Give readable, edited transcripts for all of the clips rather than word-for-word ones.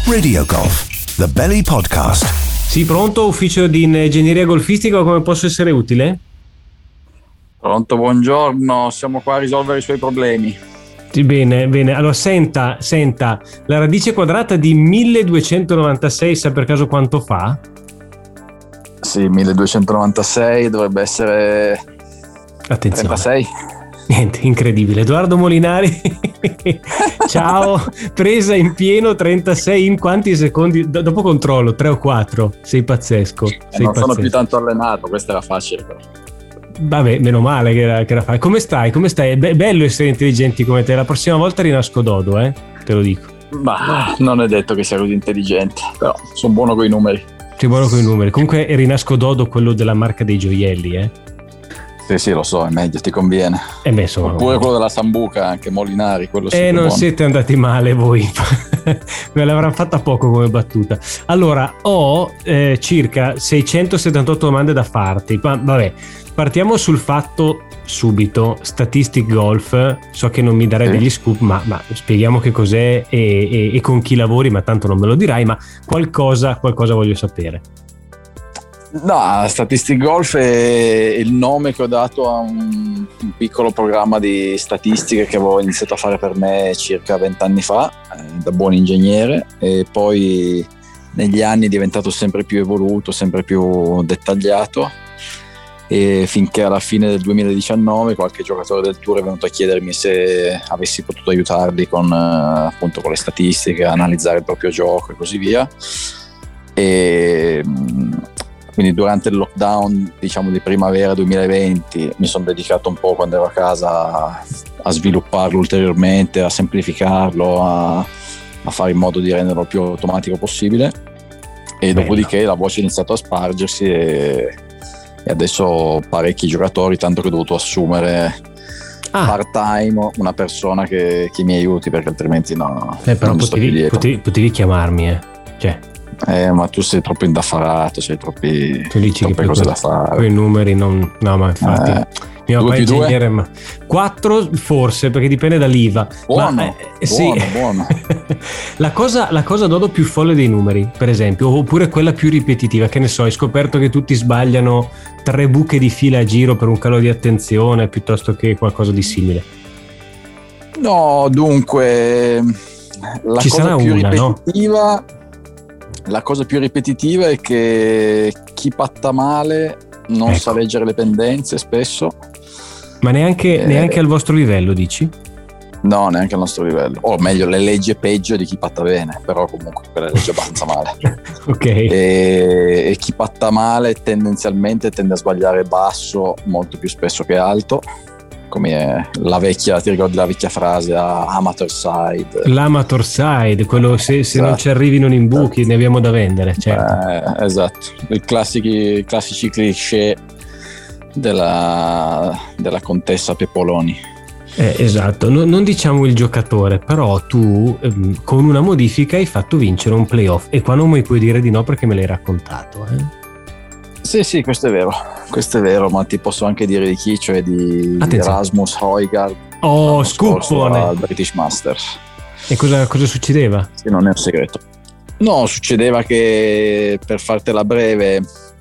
Radio Golf, the Belly Podcast. Sì, pronto, ufficio di ingegneria golfistica, come posso essere utile? Pronto, buongiorno, siamo qua a risolvere i suoi problemi. Sì, bene. Allora, senta, la radice quadrata di 1296, sa per caso quanto fa? Sì, 1296 dovrebbe essere... Attenzione. 36. Niente, incredibile. Edoardo Molinari, ciao, presa in pieno, 36 in quanti secondi? Dopo controllo, 3 o 4, sei pazzesco. Non sono più tanto allenato, questa era facile però. Vabbè, meno male che era facile. Come stai? È bello essere intelligenti come te, la prossima volta rinasco Dodo, te lo dico. Ma non è detto che sia così intelligente, però sono buono con i numeri. Sei buono con i numeri, comunque rinasco Dodo, quello della marca dei gioielli, Sì, lo so, è meglio, ti conviene. Insomma, oppure quello della Sambuca, anche Molinari, quello sì. Non buono. siete andati male voi. Me l'avranno fatta poco come battuta. Allora, ho circa 678 domande da farti. Ma vabbè, partiamo sul fatto subito. Statistic Golf, so che non mi darai degli scoop, ma spieghiamo che cos'è e con chi lavori, ma tanto non me lo dirai, ma qualcosa voglio sapere. No, Statistic Golf è il nome che ho dato a un piccolo programma di statistiche che avevo iniziato a fare per me circa 20 anni fa, da buon ingegnere, e poi negli anni è diventato sempre più evoluto, sempre più dettagliato, e finché alla fine del 2019 qualche giocatore del tour è venuto a chiedermi se avessi potuto aiutarli con le statistiche, analizzare il proprio gioco e così via. E quindi durante il lockdown, diciamo, di primavera 2020 mi sono dedicato un po', quando ero a casa, a svilupparlo ulteriormente, a semplificarlo, a fare in modo di renderlo il più automatico possibile, e dopodiché la voce ha iniziato a spargersi e adesso ho parecchi giocatori, tanto che ho dovuto assumere part time una persona che mi aiuti, perché altrimenti no. Però non sto più dietro. potevi chiamarmi, cioè. Ma tu sei troppo indaffarato, sei troppe cose da fare. Quei numeri no, ma infatti mio papà è ingegnere, ma 4 forse, perché dipende dall'IVA. Buono. La cosa Dodo più folle dei numeri, per esempio, oppure quella più ripetitiva, che ne so, hai scoperto che tutti sbagliano 3 buche di fila a giro per un calo di attenzione, piuttosto che qualcosa di simile. No, dunque la cosa più ripetitiva è che chi patta male non sa leggere le pendenze spesso. Ma neanche al vostro livello, dici? No, neanche al nostro livello. O meglio, le legge peggio di chi patta bene, però comunque le legge abbastanza male. Ok. E chi patta male tendenzialmente tende a sbagliare basso molto più spesso che alto, come ti ricordi la vecchia frase, amateur side? L'amateur side, quello se esatto. Non ci arrivi non imbuchi, ne abbiamo da vendere, certo. Esatto, i classici cliché della contessa Pepoloni. Esatto, non diciamo il giocatore, però tu con una modifica hai fatto vincere un playoff, e qua non mi puoi dire di no perché me l'hai raccontato. Sì, questo è vero, ma ti posso anche dire di chi, cioè di Rasmus Højgaard. Scoopone al British Masters. E cosa succedeva? Sì, non è un segreto. No, succedeva che, per fartela breve,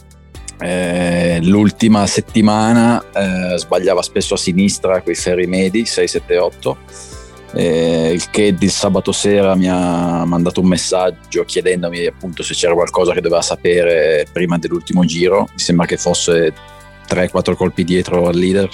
l'ultima settimana sbagliava spesso a sinistra quei ferri medi 6-7-8, il che il sabato sera mi ha mandato un messaggio chiedendomi appunto se c'era qualcosa che doveva sapere prima dell'ultimo giro. Mi sembra che fosse 3-4 colpi dietro al leader.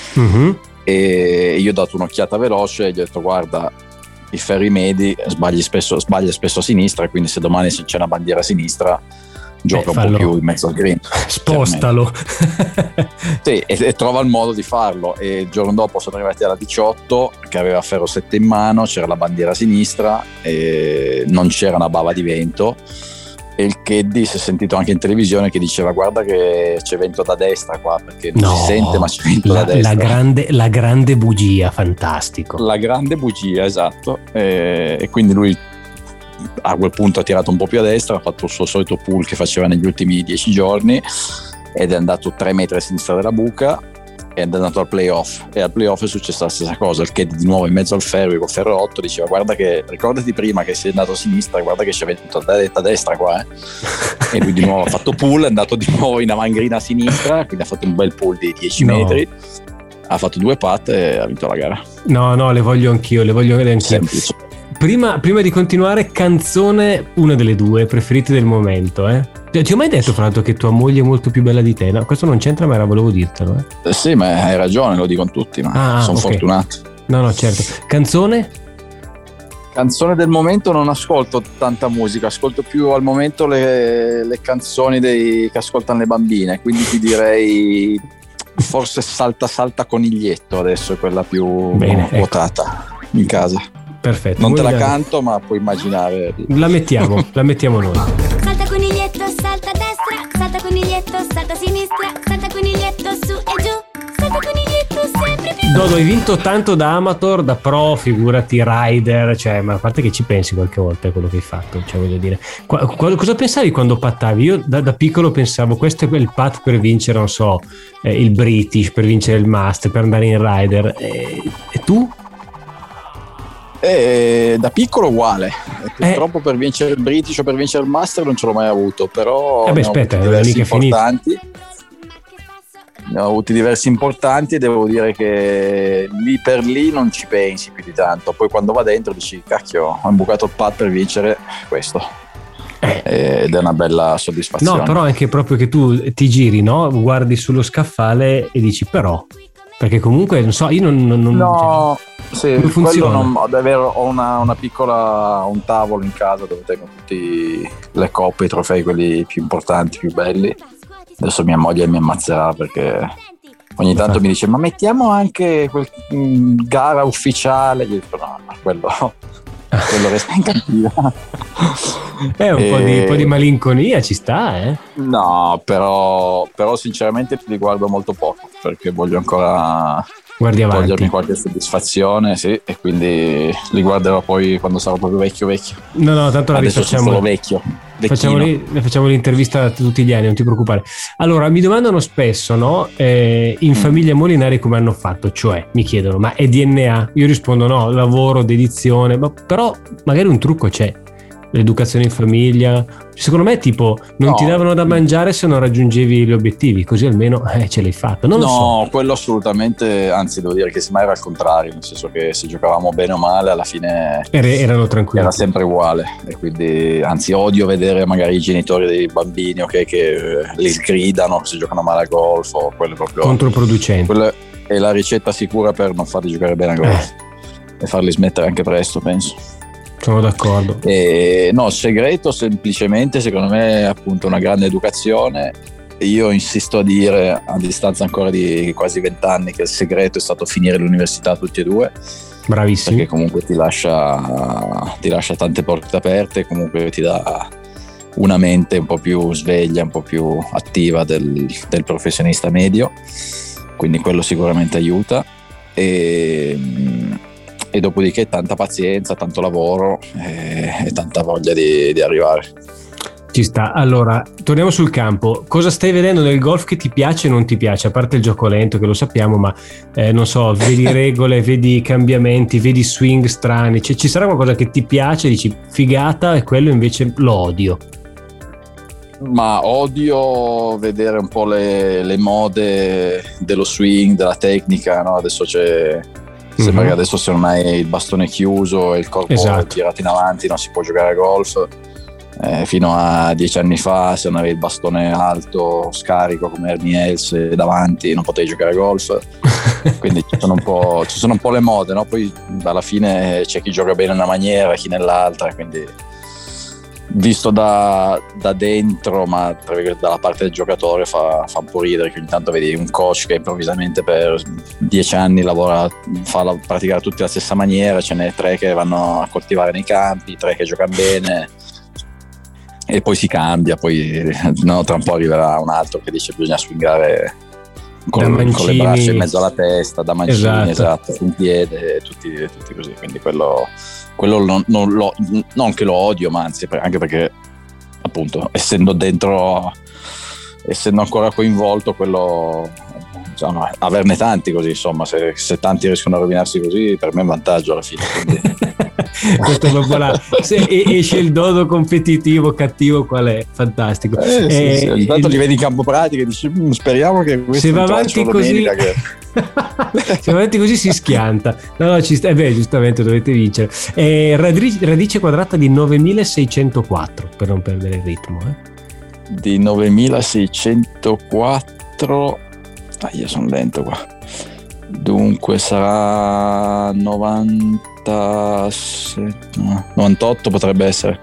E io ho dato un'occhiata veloce e gli ho detto: guarda, i ferri medi sbaglia spesso a sinistra, quindi se domani c'è una bandiera a sinistra gioca un po' più in mezzo al green, spostalo. Sì, e trova il modo di farlo. E il giorno dopo sono arrivati alla 18 che aveva ferro 7 in mano, c'era la bandiera a sinistra e non c'era una bava di vento, e il caddy si è sentito anche in televisione che diceva: guarda che c'è vento da destra qua, perché non si sente, ma c'è vento da destra. La grande bugia, fantastico. La grande bugia, esatto. E quindi lui a quel punto ha tirato un po' più a destra, ha fatto il suo solito pull che faceva negli ultimi 10 giorni ed è andato 3 metri a sinistra della buca, è andato al playoff, e al playoff è successa la stessa cosa, il che di nuovo in mezzo al ferro col ferro 8 diceva: guarda che ricordati prima che sei andato a sinistra, guarda che c'è venuto a destra qua, e lui di nuovo ha fatto pull, è andato di nuovo in avangrina a sinistra, quindi ha fatto un bel pull di 10 metri, ha fatto 2 putt e ha vinto la gara. No, le voglio anch'io. Semplice. Prima di continuare, canzone, una delle due preferite del momento, Ti ho mai detto, fra l'altro, che tua moglie è molto più bella di te? No, questo non c'entra, ma volevo dirtelo. Sì, ma hai ragione, lo dicono tutti, ma sono fortunato. No, certo. Canzone del momento non ascolto tanta musica, ascolto più al momento le canzoni che ascoltano le bambine, quindi ti direi forse Salta Coniglietto, adesso è quella più votata in casa. Perfetto. Non te la canto, ma puoi immaginare. La mettiamo noi. Salta coniglietto, salta a destra, salta coniglietto, salta a sinistra, salta coniglietto su e giù, salta coniglietto sempre più. Dodo, hai vinto tanto da amateur, da pro, figurati rider, cioè, ma a parte che ci pensi qualche volta a quello che hai fatto, cioè, voglio dire, cosa pensavi quando pattavi? Io da piccolo pensavo questo è il pat per vincere, non so, il British, per vincere il Master, per andare in rider, e tu? Da piccolo uguale, purtroppo per vincere il British o per vincere il Master non ce l'ho mai avuto, però aspetta, ne ho avuti diversi importanti e devo dire che lì per lì non ci pensi più di tanto, poi quando va dentro dici cacchio, ho imbucato il pad per vincere questo, ed è una bella soddisfazione. No, però anche proprio che tu ti giri, no? Guardi sullo scaffale e dici però, perché comunque non so, io non sì, funziona. Ho una piccola, un tavolo in casa dove tengo tutti le coppe, i trofei, quelli più importanti, più belli. Adesso mia moglie mi ammazzerà perché ogni tanto mi dice: ma mettiamo anche gara ufficiale. Io dico no, quello resta in cantina. Un po' di malinconia ci sta, No, però sinceramente li guardo molto poco perché voglio ancora togliermi qualche soddisfazione, sì, e quindi li guarderò poi quando sarò proprio vecchio. No, tanto la rifacciamo. Facciamo l'intervista tutti gli anni, non ti preoccupare. Allora, mi domandano spesso, no? In famiglia Molinari come hanno fatto? Cioè, mi chiedono, ma è DNA? Io rispondo no, lavoro, dedizione, però magari un trucco c'è. L'educazione in famiglia, secondo me, tipo non ti davano da mangiare se non raggiungevi gli obiettivi, così almeno ce l'hai fatto. Non lo so. No, quello assolutamente, anzi devo dire che semmai era al contrario, nel senso che se giocavamo bene o male alla fine erano tranquilli, era sempre uguale, e quindi anzi odio vedere magari i genitori dei bambini che li sgridano se giocano male a golf, o quello proprio controproducente. Quella è la ricetta sicura per non farli giocare bene a golf e farli smettere anche presto, penso. Sono d'accordo. No, il segreto semplicemente secondo me è appunto una grande educazione. Io insisto a dire, a distanza ancora di quasi 20 anni, che il segreto è stato finire l'università tutti e due. Bravissimi. Perché comunque ti lascia tante porte aperte, comunque ti dà una mente un po' più sveglia, un po' più attiva del professionista medio, quindi quello sicuramente aiuta. E dopodiché tanta pazienza, tanto lavoro e tanta voglia di arrivare. Ci sta. Allora, torniamo sul campo. Cosa stai vedendo nel golf che ti piace e non ti piace? A parte il gioco lento, che lo sappiamo, ma non so, vedi regole, vedi cambiamenti, vedi swing strani. Ci sarà qualcosa che ti piace, dici figata, e quello invece lo odio? Ma odio vedere un po' le mode dello swing, della tecnica, no? Adesso sembra che adesso se non hai il bastone chiuso e il corpo tirato in avanti non si può giocare a golf. Fino a 10 anni fa, se non avevi il bastone alto scarico come Ernie Els davanti, non potevi giocare a golf. Quindi ci sono un po' le mode, no? Poi alla fine c'è chi gioca bene in una maniera, chi nell'altra, quindi visto da dentro, ma dalla parte del giocatore fa un po' ridere, che ogni tanto vedi un coach che improvvisamente per 10 anni fa praticare tutti la stessa maniera, ce n'è 3 che vanno a coltivare nei campi, 3 che giocano bene, e poi si cambia, poi no, tra un po' arriverà un altro che dice bisogna swingare con le braccia in mezzo alla testa, da mancini, esatto, su un piede, tutti così, quindi quello non che lo odio, ma anzi anche perché appunto essendo ancora coinvolto, quello insomma, averne tanti così, insomma, se tanti riescono a rovinarsi così, per me è un vantaggio alla fine. Questo è proprio se esce il dodo competitivo cattivo, qual è? Fantastico. Sì. Ogni tanto li vedi in campo pratico e dici speriamo che questo se va avanti così se va avanti così si schianta. No, ci sta, giustamente dovete vincere. Radice quadrata di 9604 per non perdere il ritmo, di 9604. Io sono lento qua, dunque sarà 98 potrebbe essere.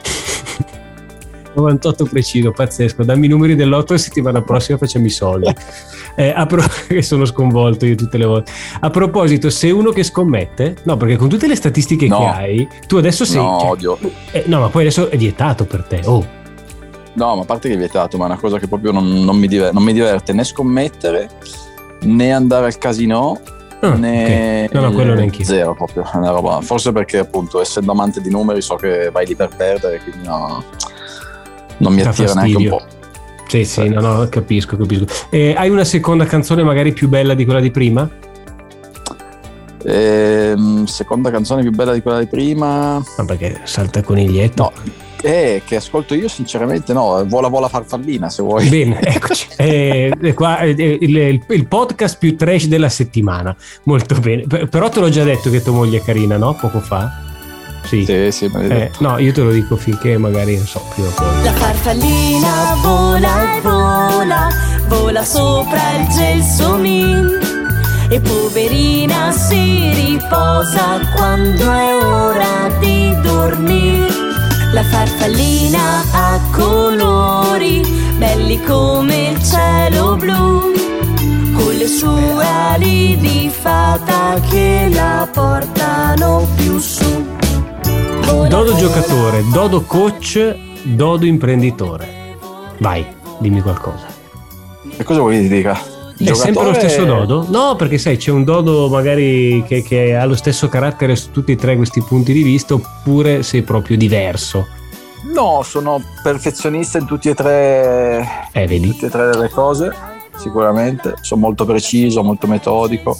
98 preciso, pazzesco. Dammi i numeri dell'otto e settimana prossima facciamo i soldi. Che sono sconvolto io tutte le volte. A proposito, sei uno che scommette? No, perché con tutte le statistiche che hai, tu adesso sei... No, odio. No, ma poi adesso è vietato per te. No, ma a parte che è vietato, ma è una cosa che proprio non mi diverte né scommettere, né andare al casino, né... Okay. No, quello neanche zero proprio, è una roba. Forse perché appunto essendo amante di numeri so che vai lì per perdere, quindi non mi attira neanche un po'. Sì, no, capisco. Hai una seconda canzone magari più bella di quella di prima? Seconda canzone più bella di quella di prima? No, perché Saltaconiglietto. No, che ascolto io sinceramente no, Vola farfallina se vuoi. Bene, eccoci. Qua il podcast più trash della settimana. Molto bene. Però te l'ho già detto che tua moglie è carina, no? Poco fa. Sì, no, io te lo dico finché magari non so prima o poi. La farfallina vola e vola sopra il gelsomino e poverina si riposa quando è ora di dormire. La farfallina ha colori belli come il cielo blu, con le sue ali di fata che la portano più su. Dodo giocatore, Dodo coach, Dodo imprenditore. Vai, dimmi qualcosa. E cosa vuoi che ti dica? È sempre lo stesso Dodo? No, perché sai, c'è un Dodo magari che ha lo stesso carattere su tutti e tre questi punti di vista, oppure sei proprio diverso? No, sono perfezionista in tutti e tre. Vedi? Tutte e tre delle cose, sicuramente. Sono molto preciso, molto metodico.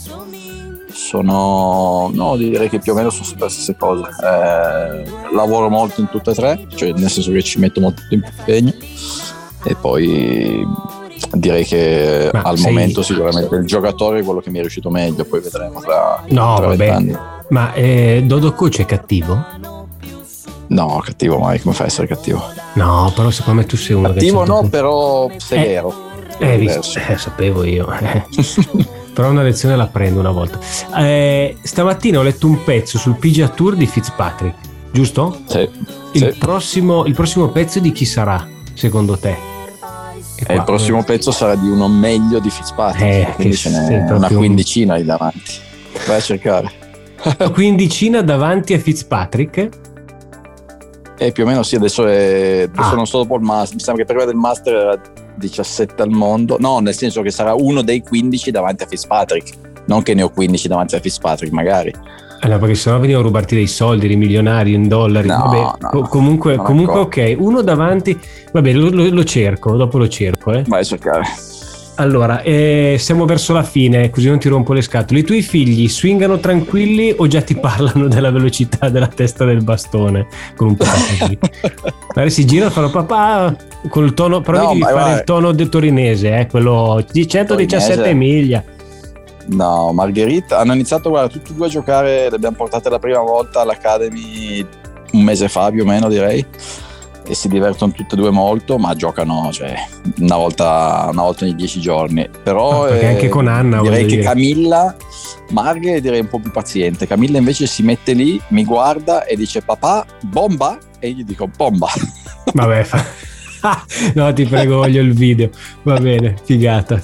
Direi che più o meno sono sempre le stesse cose. Lavoro molto in tutte e tre, cioè nel senso che ci metto molto impegno, e poi direi che al momento sicuramente il giocatore è quello che mi è riuscito meglio, poi vedremo tra 20 anni. Ma Dodo coach è cattivo? No, cattivo mai, come fai a essere cattivo? No, però secondo me tu sei uno cattivo, no, però severo. Sapevo io. Però una lezione la prendo una volta. Stamattina ho letto un pezzo sul PGA Tour di Fitzpatrick, giusto? Sì. Il prossimo pezzo di chi sarà, secondo te? Il prossimo pezzo sarà di uno meglio di Fitzpatrick, quindi ce n'è una quindicina lì davanti. Vai a cercare. Una quindicina davanti a Fitzpatrick? Più o meno sì, adesso non sto dopo il Master, mi sembra che prima del Master era 17 al mondo, no, nel senso che sarà uno dei 15 davanti a Fitzpatrick, non che ne ho 15 davanti a Fitzpatrick magari. No, perché sennò veniva a rubarti dei soldi, dei milioni in dollari. No, comunque ok, uno davanti, vabbè, lo cerco, dopo lo cerco. Vai a cercare. Allora, siamo verso la fine, così non ti rompo le scatole. I tuoi figli swingano tranquilli o già ti parlano della velocità della testa del bastone? Con un po' così. Magari si girano e fanno papà col tono, però devi fare il tono del torinese, quello di 117 miglia. No, Margherita hanno iniziato, guarda, tutti e due a giocare, le abbiamo portate la prima volta all'Academy un mese fa più o meno, direi, e si divertono tutte e due molto, ma giocano, cioè, una volta ogni 10 giorni. Però anche con Anna direi che Camilla, Marghe direi un po' più paziente. Camilla invece si mette lì, mi guarda e dice papà, bomba? E io gli dico bomba. Vabbè, no, ti prego, voglio il video. Va bene, figata.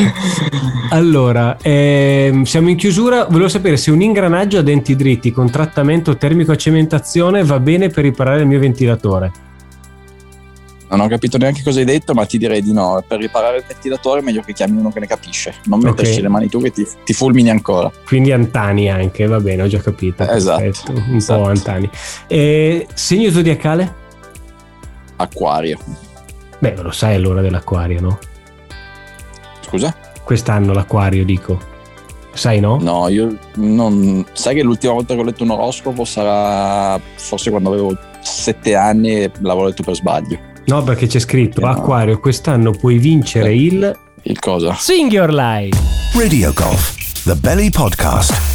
Allora, siamo in chiusura. Volevo sapere se un ingranaggio a denti dritti con trattamento termico a cementazione va bene per riparare il mio ventilatore. Non ho capito neanche cosa hai detto, ma ti direi di no. Per riparare il ventilatore è meglio che chiami uno che ne capisce, non metterci le mani tu che ti fulmini ancora. Quindi Antani anche, va bene, ho già capito. Esatto. Po' Antani. Segno zodiacale? Acquario. Beh, lo sai all'ora dell'acquario, no? Scusa? quest'anno l'Aquario, dico. Sai, no? No, io non. Sai che l'ultima volta che ho letto un oroscopo sarà forse quando avevo 7 anni e l'avevo letto per sbaglio. No, perché c'è scritto: No. Acquario, quest'anno puoi vincere il cosa? Sing Your Life. Radio Golf, the Belly Podcast.